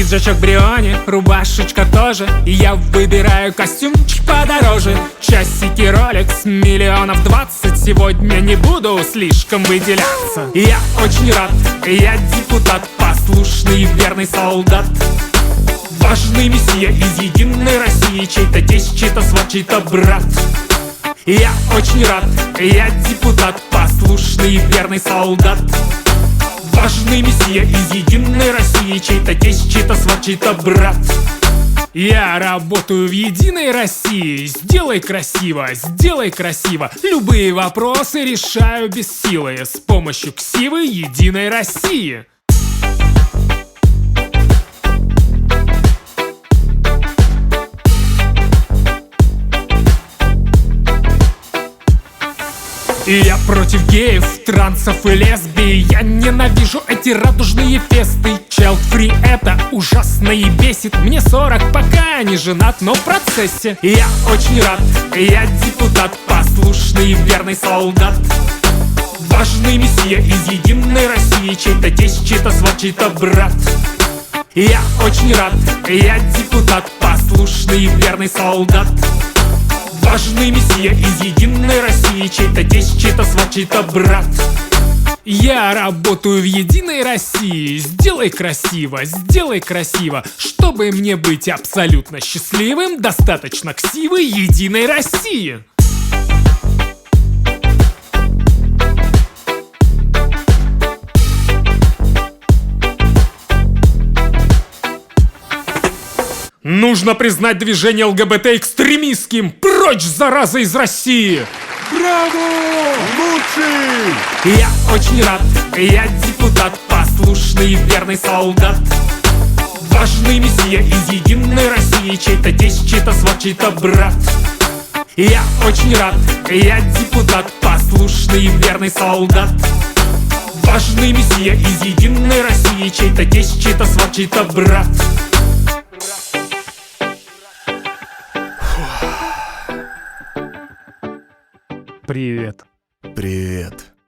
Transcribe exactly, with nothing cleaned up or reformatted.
Пиджачок Бриони, рубашечка тоже, и я выбираю костюмчик подороже. Часики Rolex, миллионов двадцать, сегодня не буду слишком выделяться. Я очень рад, я депутат, послушный и верный солдат. Важный мессия из единой России, чей-то тесть, чей-то сват, чей-то брат. Я очень рад, я депутат, послушный и верный солдат. Важный мессия из единой России, чей-то тесть, чей-то сват, чей-то брат. Я работаю в Единой России. Сделай красиво, сделай красиво. Любые вопросы решаю без силы с помощью ксивы Единой России. И я против геев, трансов и лесбий. Я ненавижу эти радужные фесты. Child-free это ужасно и бесит. Мне сорок, пока не женат, но в процессе. И я очень рад, я депутат, послушный и верный солдат. Важный мессия из единой России, чей-то тесть, чей-то сват, чей-то брат. И я очень рад, я депутат, послушный и верный солдат. Важный мессия из единой России, чей-то тесть, чей-то сват, чей-то брат. Я работаю в Единой России. Сделай красиво, сделай красиво. Чтобы мне быть абсолютно счастливым, достаточно ксивы Единой России. Нужно признать движение ЛГБТ экстремистским. Прочь, зараза, из России! Браво! Лучший! Я очень рад, я депутат, послушный и верный солдат. Важный мессия из единой России, чей-то тесть, чей-то сват, чей-то брат. Я очень рад, я депутат, послушный и верный солдат. Важный мессия из единой России, чей-то тесть, чей-то сват, чей-то брат. Привет. Привет.